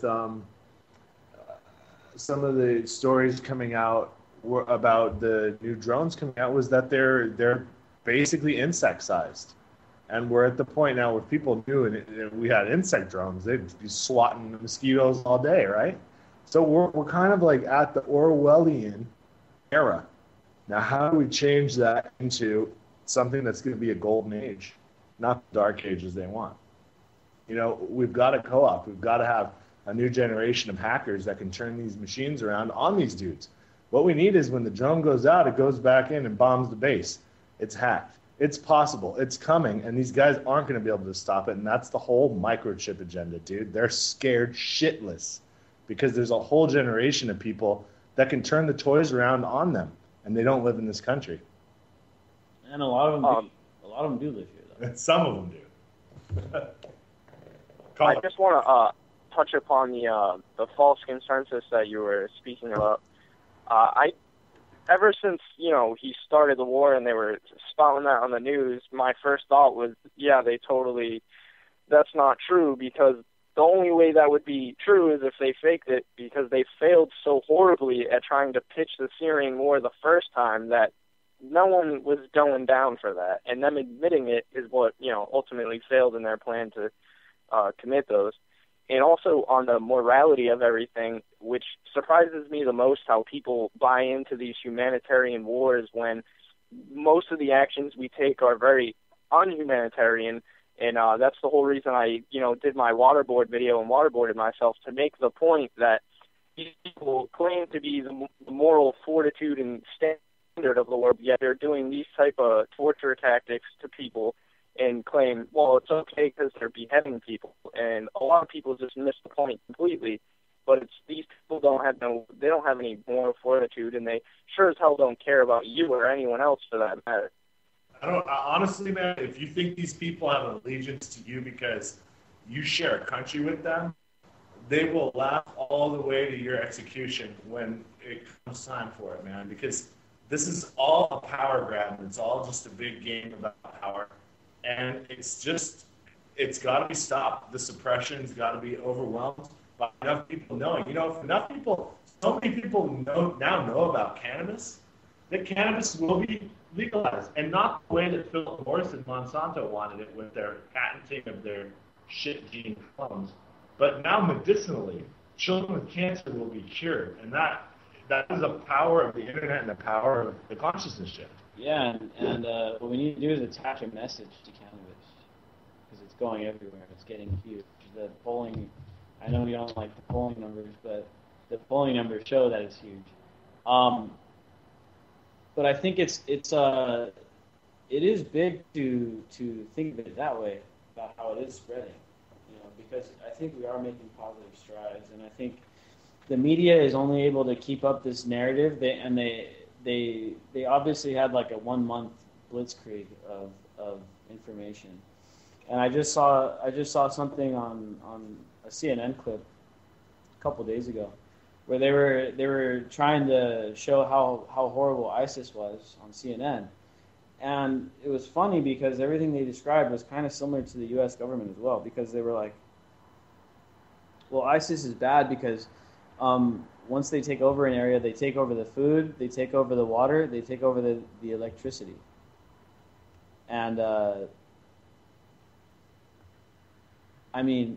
some of the stories coming out about the new drones coming out was that they're basically insect-sized. And we're at the point now where people knew and we had insect drones. They'd be swatting mosquitoes all day, right? So we're kind of like at the Orwellian era. Now, how do we change that into something that's going to be a golden age, not the dark ages they want? We've got to co-op. We've got to have a new generation of hackers that can turn these machines around on these dudes. What we need is when the drone goes out, it goes back in and bombs the base. It's hacked. It's possible. It's coming, and these guys aren't going to be able to stop it, and that's the whole microchip agenda, dude. They're scared shitless because there's a whole generation of people that can turn the toys around on them, and they don't live in this country. And a lot of them do live here, though. Some of them do. I just want to touch upon the false consensus that you were speaking about. Ever since he started the war and they were spouting that on the news, my first thought was, that's not true, because the only way that would be true is if they faked it, because they failed so horribly at trying to pitch the Syrian war the first time that no one was going down for that, and them admitting it is what ultimately failed in their plan to commit those. And also on the morality of everything, which surprises me the most, how people buy into these humanitarian wars when most of the actions we take are very unhumanitarian. And that's the whole reason I, did my waterboard video and waterboarded myself, to make the point that these people claim to be the moral fortitude and standard of the world, yet they're doing these type of torture tactics to people and claim, well, it's okay because they're beheading people. And a lot of people just miss the point completely. But it's these people don't have any moral fortitude, and they sure as hell don't care about you or anyone else for that matter. Honestly, man, if you think these people have an allegiance to you because you share a country with them, they will laugh all the way to your execution when it comes time for it, man, because this is all a power grab. It's all just a big game about power. And it's got to be stopped. The suppression's got to be overwhelmed by enough people knowing. You know, if enough people, so many people now know about cannabis, that cannabis will be legalized. And not the way that Philip Morris and Monsanto wanted it with their patenting of their shit gene clones. But now medicinally, children with cancer will be cured. And that is the power of the internet and the power of the consciousness shift. Yeah, and what we need to do is attach a message to cannabis, because it's going everywhere. It's getting huge. The polling, I know you don't like the polling numbers, but the polling numbers show that it's huge. But I think it is big to think of it that way, about how it is spreading, you know, because I think we are making positive strides, and I think the media is only able to keep up this narrative. They obviously had like a 1 month blitzkrieg of information, and I just saw something on a CNN clip a couple days ago, where they were trying to show how horrible ISIS was on CNN, and it was funny because everything they described was kind of similar to the U.S. government as well, because they were like, well, ISIS is bad because once they take over an area, they take over the food, they take over the water, they take over the electricity. And, I mean,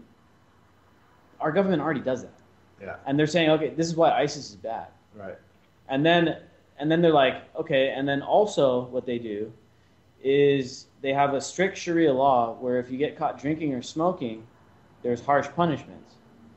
our government already does that. Yeah. And they're saying, okay, this is why ISIS is bad. Right. And then they're like, okay, and then also what they do is they have a strict Sharia law where if you get caught drinking or smoking, there's harsh punishments.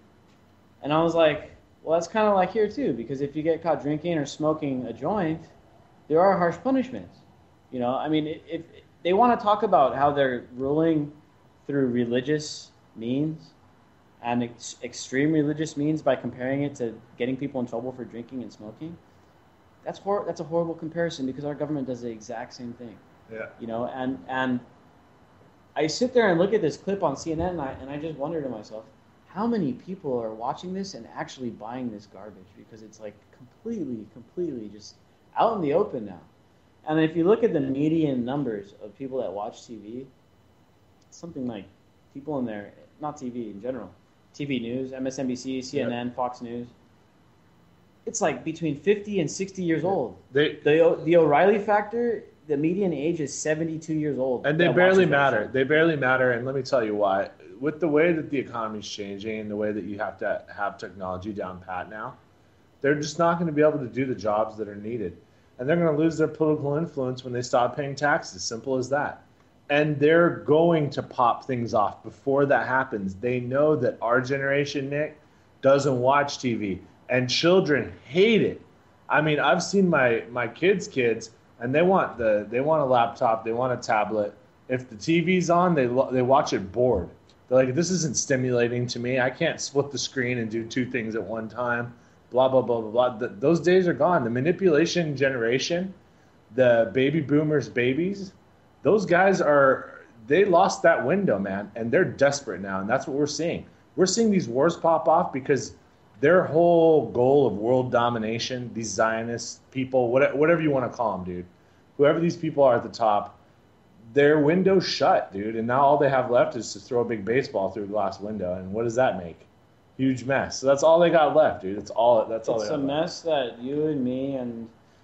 And I was like, well, that's kind of like here too, because if you get caught drinking or smoking a joint, there are harsh punishments. You know, I mean, if they want to talk about how they're ruling through religious means and extreme religious means by comparing it to getting people in trouble for drinking and smoking, that's a horrible comparison, because our government does the exact same thing. Yeah. You know, and I sit there and look at this clip on CNN, and I just wonder to myself, how many people are watching this and actually buying this garbage? Because it's like completely just out in the open now. And if you look at the median numbers of people that watch TV, something like people in there, not TV in general, TV news, MSNBC, CNN, yep. Fox News, it's like between 50 and 60 years old. The O'Reilly factor, the median age is 72 years old. And they barely matter. They barely matter, and let me tell you why. With the way that the economy is changing and the way that you have to have technology down pat now, they're just not going to be able to do the jobs that are needed. And they're going to lose their political influence when they stop paying taxes. Simple as that. And they're going to pop things off before that happens. They know that our generation, Nick, doesn't watch TV. And children hate it. I mean, I've seen my kids, and they want a laptop, they want a tablet. If the TV's on, they watch it bored. They're like, this isn't stimulating to me. I can't split the screen and do two things at one time. Blah, blah, blah, blah, blah. Those days are gone. The manipulation generation, the baby boomers' babies, those guys they lost that window, man, and they're desperate now, and that's what we're seeing. We're seeing these wars pop off because their whole goal of world domination, these Zionist people, whatever you want to call them, dude, whoever these people are at the top, their window's shut, dude, and now all they have left is to throw a big baseball through a glass window, and what does that make? Huge mess. So that's all they got left, dude. That's all. It's a mess that you and me and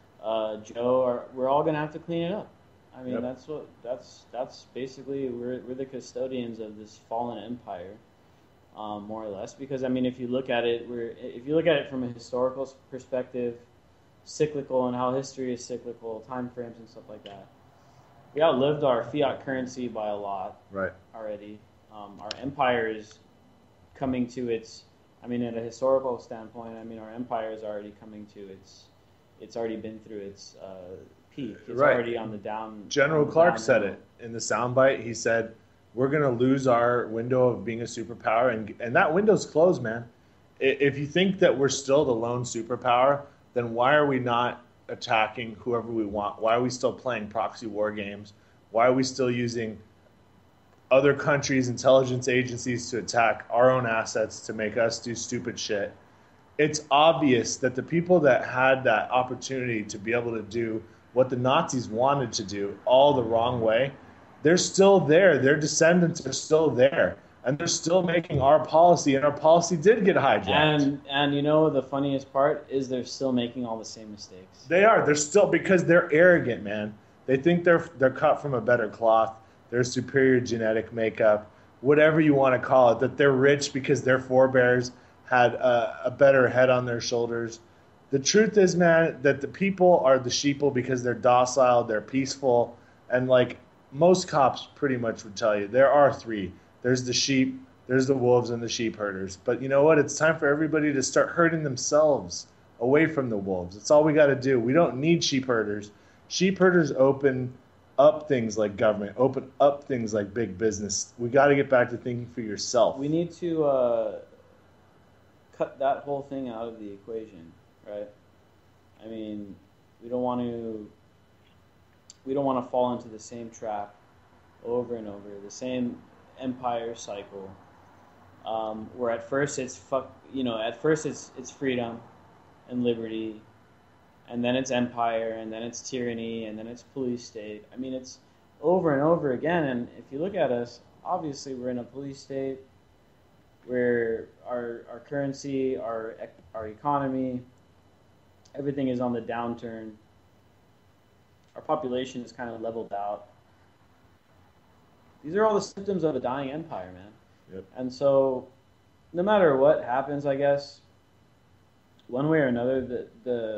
Joe we're all gonna have to clean it up. I mean, yep. That's basically we're the custodians of this fallen empire, more or less. Because I mean, if you look at it from a historical perspective, cyclical, and how history is cyclical, time frames and stuff like that. We outlived our fiat currency by a lot, right? Already, our empire is coming to its. I mean, at a historical standpoint, I mean, our empire is already coming to its. It's already been through its peak. It's Right. already on the down. General on the Clark said downhill. it in the soundbite. He said, "We're going to lose our window of being a superpower," and that window's closed, man. If you think that we're still the lone superpower, then why are we not attacking whoever we want? Why are we still playing proxy war games? Why are we still using other countries' intelligence agencies to attack our own assets to make us do stupid shit? It's obvious that the people that had that opportunity to be able to do what the Nazis wanted to do all the wrong way, they're still there. Their descendants are still there. And they're still making our policy, and our policy did get hijacked. And you know the funniest part is they're still making all the same mistakes. They are. They're still, because they're arrogant, man. They think they're cut from a better cloth. They're superior genetic makeup, whatever you want to call it. That they're rich because their forebears had a better head on their shoulders. The truth is, man, that the people are the sheeple because they're docile, they're peaceful, and like most cops pretty much would tell you, there are three. There's the sheep, there's the wolves, and the sheep herders. But you know what? It's time for everybody to start herding themselves away from the wolves. That's all we got to do. We don't need sheep herders. Sheep herders open up things like government, open up things like big business. We got to get back to thinking for yourself. We need to cut that whole thing out of the equation, right? I mean, we don't want to fall into the same trap over and over, the same empire cycle, where at first it's freedom and liberty, and then it's empire, and then it's tyranny, and then it's police state. I mean, it's over and over again. And if you look at us, obviously we're in a police state where our currency, our economy, everything is on the downturn. Our population is kind of leveled out. These are all the symptoms of a dying empire, man. Yep. And so, no matter what happens, I guess, one way or another,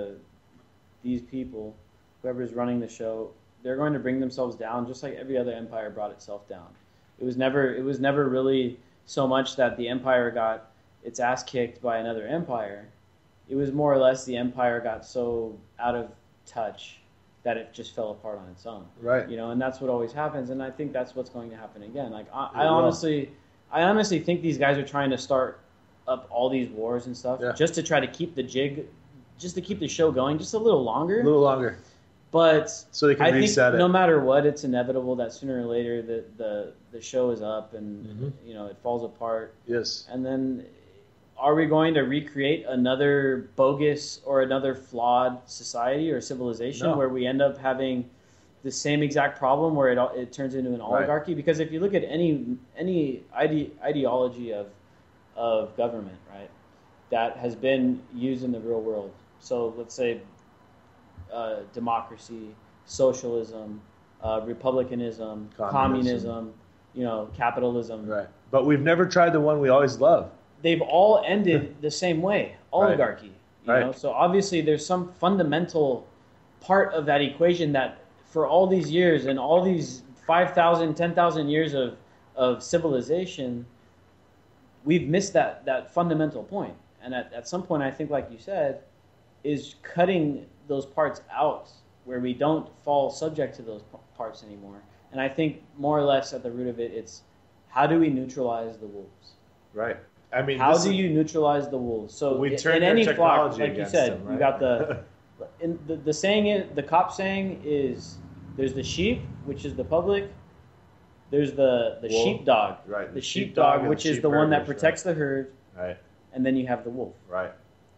these people, whoever's running the show, they're going to bring themselves down, just like every other empire brought itself down. It was never really so much that the empire got its ass kicked by another empire. It was more or less the empire got so out of touch that it just fell apart on its own. Right. You know, and that's what always happens, and I think that's what's going to happen again. Like I honestly think these guys are trying to start up all these wars and stuff just to try to keep the show going just a little longer. A little longer. But so they can reset it. No matter what, it's inevitable that sooner or later the show is up and you know, it falls apart. Yes. And then are we going to recreate another bogus or another flawed society or civilization where we end up having the same exact problem where it turns into an oligarchy? Right. Because if you look at any ideology of government, right, that has been used in the real world. So let's say democracy, socialism, republicanism, communism, you know, capitalism. Right. But we've never tried the one we always love. They've all ended the same way, oligarchy. You know? So obviously there's some fundamental part of that equation that for all these years and all these 5,000, 10,000 years of civilization, we've missed that fundamental point. And at some point, I think, like you said, is cutting those parts out where we don't fall subject to those parts anymore. And I think more or less at the root of it, it's how do we neutralize the wolves? Right. I mean, how do you neutralize the wolves? So in any flock, like you said, them, right? You got the saying is, the cop saying is, there's the sheep, which is the public. There's the sheepdog, right? The sheepdog, which is the one that protects the herd, right? And then you have the wolf, right?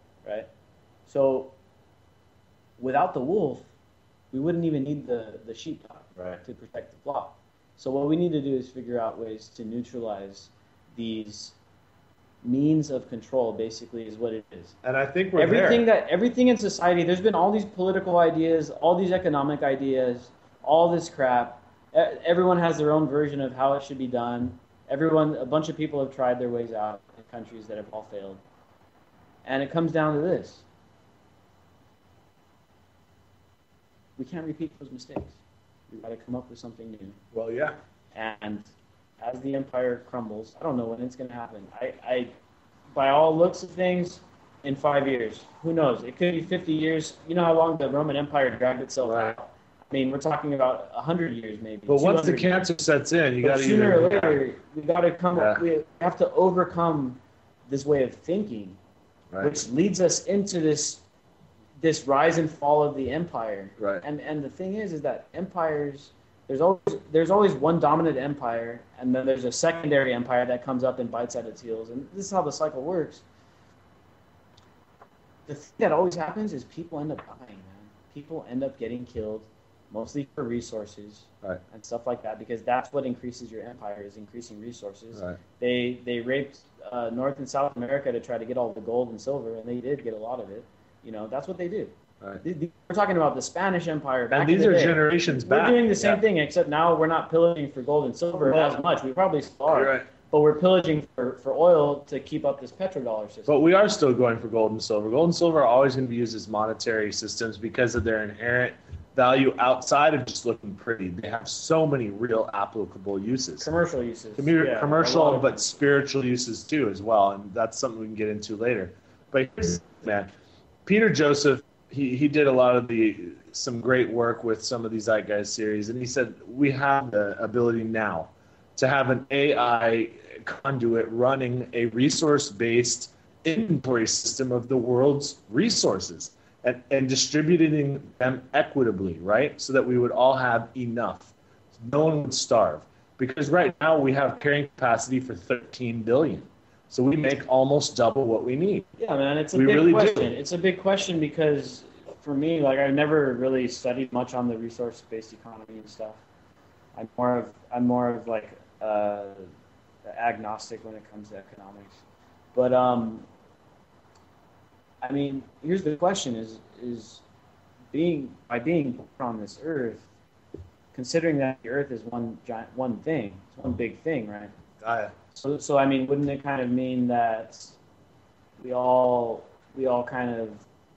So without the wolf, we wouldn't even need the sheepdog, right, to protect the flock. So what we need to do is figure out ways to neutralize these means of control, basically, is what it is. And I think we're everything in society, there's been all these political ideas, all these economic ideas, all this crap. Everyone has their own version of how it should be done. A bunch of people have tried their ways out in countries that have all failed. And it comes down to this. We can't repeat those mistakes. We've got to come up with something new. Well, yeah. And as the empire crumbles, I don't know when it's going to happen. I by all looks of things, in 5 years. Who knows? It could be 50 years. You know how long the Roman Empire dragged itself out? I mean, we're talking about 100 years maybe. But once the 200 cancer sets in, you got to sooner or later, we got to come. Yeah. We have to overcome this way of thinking, Right. which leads us into this rise and fall of the empire. Right. And the thing is that empires, there's always one dominant empire, and then there's a secondary empire that comes up and bites at its heels, and this is how the cycle works. The thing that always happens is people end up dying, man. People end up getting killed, mostly for resources Right. and stuff like that, because that's what increases your empire, is increasing resources. Right. They raped North and South America to try to get all the gold and silver, and they did get a lot of it. You know, that's what they do. Right. We're talking about the Spanish Empire back And these in the are day. generations We're back. doing the same Yeah. thing, except now we're not pillaging for gold and silver Well, as much. We probably still are, You're right. but we're pillaging for oil to keep up this petrodollar system. But we are still going for gold and silver. Gold and silver are always going to be used as monetary systems because of their inherent value outside of just looking pretty. They have so many real applicable uses. Commercial uses. Commu- Yeah, a lot commercial, of- but spiritual uses too as well, and that's something we can get into later. But here's the thing, man, Peter Joseph, he did a lot of some great work with some of these Zeitgeist series, and he said we have the ability now to have an AI conduit running a resource-based inventory system of the world's resources and distributing them equitably, right? So that we would all have enough. No one would starve. Because right now we have carrying capacity for 13 billion. So we make almost double what we need. Yeah, man, it's a We big really do. question. It's a big question because for me, like, I've never really studied much on the resource-based economy and stuff. I'm more of like agnostic when it comes to economics. But I mean, here's the question: is being born on this earth, considering that the earth is one thing, it's one big thing, right? So I mean, wouldn't it kind of mean that we all kind of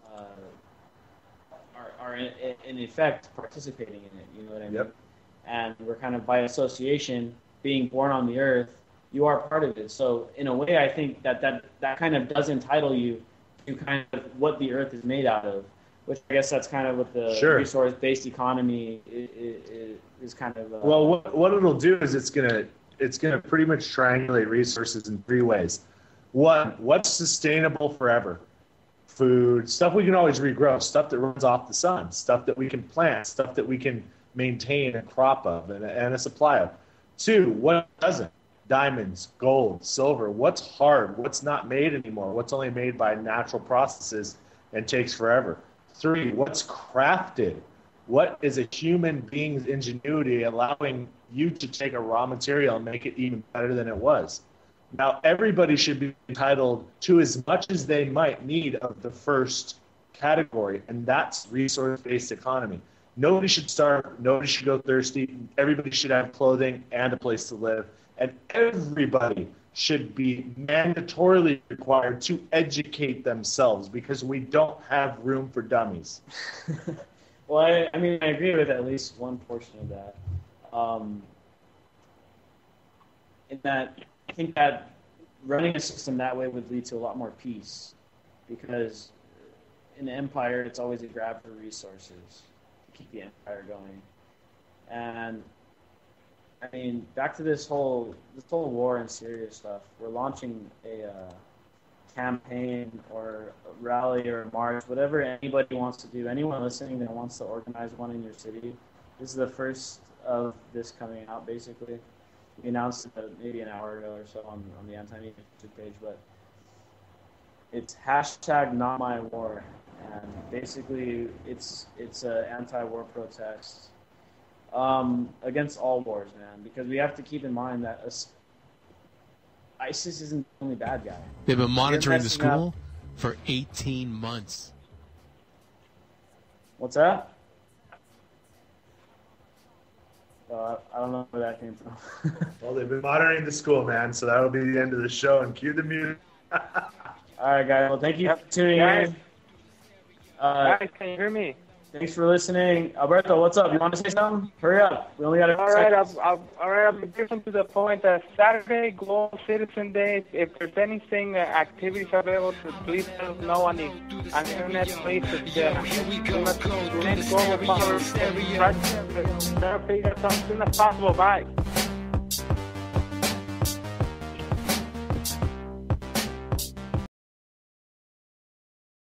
are in effect participating in it? You know what I mean? Yep. And we're kind of by association being born on the earth. You are part of it. So in a way, I think that kind of does entitle you to kind of what the earth is made out of, which I guess that's kind of what the Sure. resource-based economy is kind of. Well, what it'll do is it's gonna pretty much triangulate resources in three ways. One, what's sustainable forever? Food, stuff we can always regrow, stuff that runs off the sun, stuff that we can plant, stuff that we can maintain a crop of and a supply of. Two, what doesn't? Diamonds, gold, silver. What's hard? What's not made anymore? What's only made by natural processes and takes forever? Three, what's crafted? What is a human being's ingenuity allowing you to take a raw material and make it even better than it was? Now, everybody should be entitled to as much as they might need of the first category, and that's resource-based economy. Nobody should starve. Nobody should go thirsty. Everybody should have clothing and a place to live. And everybody should be mandatorily required to educate themselves because we don't have room for dummies. Well, I mean, I agree with at least one portion of that. In that, I think that running a system that way would lead to a lot more peace, because in the empire, it's always a grab for resources to keep the empire going. And I mean, back to this whole war in Syria stuff. We're launching a campaign or a rally or a march, whatever anybody wants to do. Anyone listening that wants to organize one in your city, this is the first of this coming out, basically. We announced it maybe an hour ago or so on the Anti-Media page, but it's #NotMyWar, and basically it's an anti-war protest against all wars, man, because we have to keep in mind that ISIS isn't the only bad guy. They've been monitoring the messing up. school for 18 months. What's that? I don't know where that came from. Well, they've been monitoring the school, man, so that'll be the end of the show. And cue the music. All right, guys. Well, thank you for tuning Guys. in. Guys, can you hear me? Thanks for listening. Alberto, what's up? You want to say something? Hurry up. We only got a All right, I'll be different to the point that Saturday, Global Citizen Day. If there's anything, activities available, please let us know on the internet. Please, Global Power Therapy as soon as possible. Bye.